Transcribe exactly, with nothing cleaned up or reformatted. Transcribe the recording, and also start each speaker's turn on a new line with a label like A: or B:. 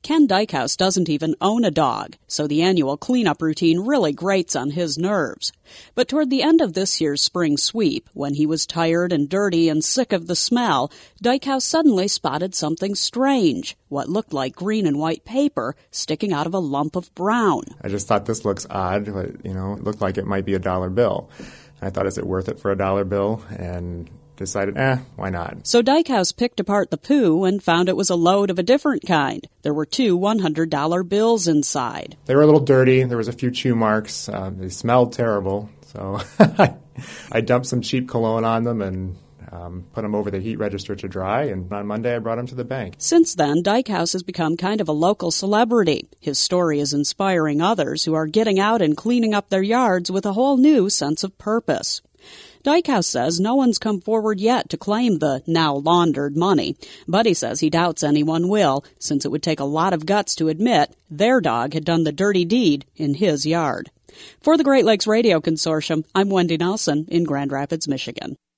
A: Ken Dykhouse doesn't even own a dog, so the annual cleanup routine really grates on his nerves. But toward the end of this year's spring sweep, when he was tired and dirty and sick of the smell, Dykhouse suddenly spotted something strange, what looked like green and white paper sticking out of a lump of brown.
B: I just thought this looks odd, but, you know, it looked like it might be a dollar bill. I thought, is it worth it for a dollar bill? And decided, eh, why not?
A: So Dykhouse picked apart the poo and found it was a load of a different kind. There were two one hundred dollar bills inside.
B: They were a little dirty. There was a few chew marks. Um, they smelled terrible. So I dumped some cheap cologne on them and um, put them over the heat register to dry. And on Monday, I brought them to the bank.
A: Since then, Dykhouse has become kind of a local celebrity. His story is inspiring others who are getting out and cleaning up their yards with a whole new sense of purpose. Dykhouse says no one's come forward yet to claim the now laundered money, but he says he doubts anyone will, since it would take a lot of guts to admit their dog had done the dirty deed in his yard. For the Great Lakes Radio Consortium, I'm Wendy Nelson in Grand Rapids, Michigan.